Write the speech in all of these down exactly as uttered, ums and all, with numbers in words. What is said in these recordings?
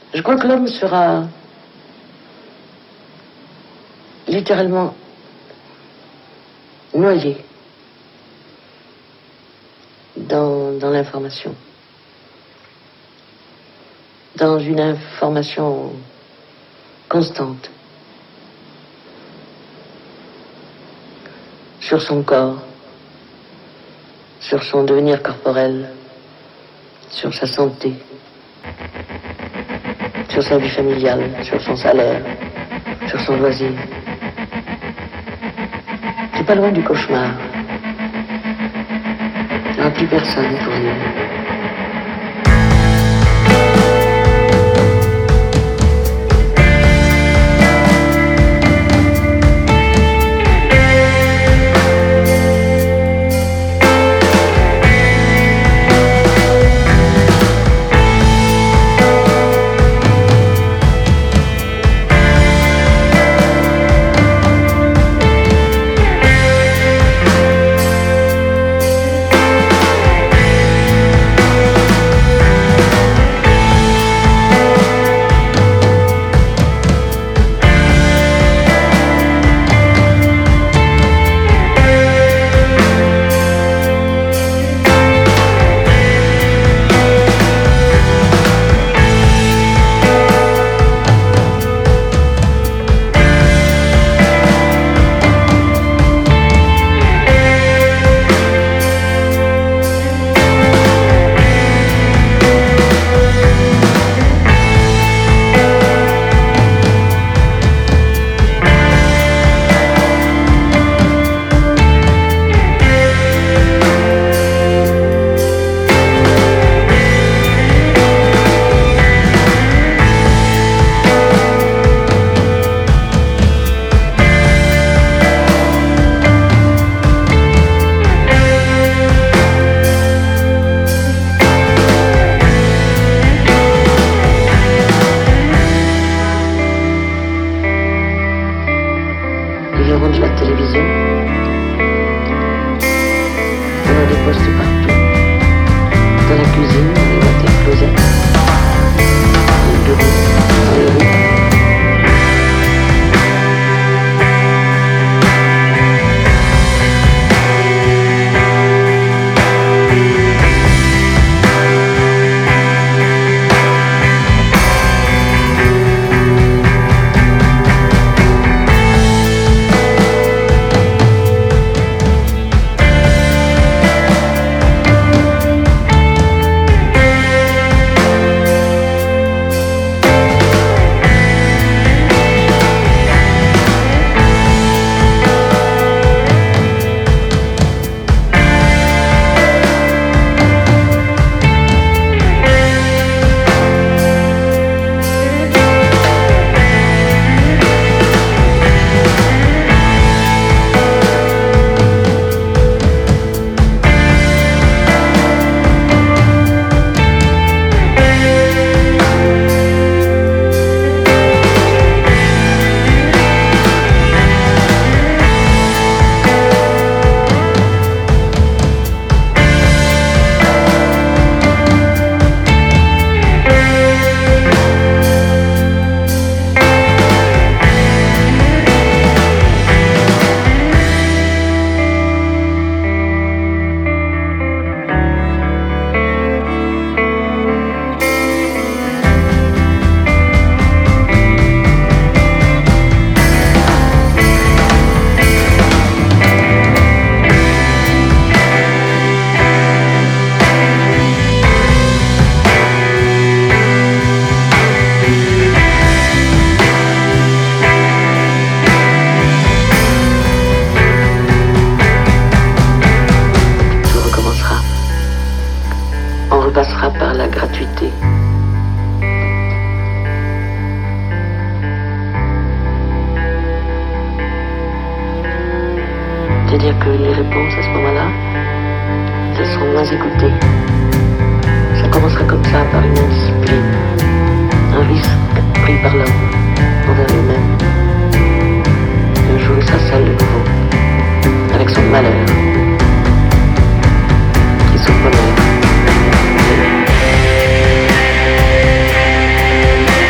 Je crois que l'homme sera littéralement noyé dans, dans l'information. Dans une information constante sur son corps, sur son devenir corporel, sur sa santé, sur sa vie familiale, sur son salaire, sur son loisir. C'est pas loin du cauchemar. Il n'y aura plus personne pour vivre. Par la gratuité. C'est-à-dire que les réponses à ce moment-là, elles seront moins écoutées. Ça commencera comme ça par une indiscipline, un risque pris par l'homme envers lui-même. Un jour il sera seul de nouveau, avec son malheur et son bonheur.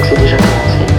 c'est déjà commencé.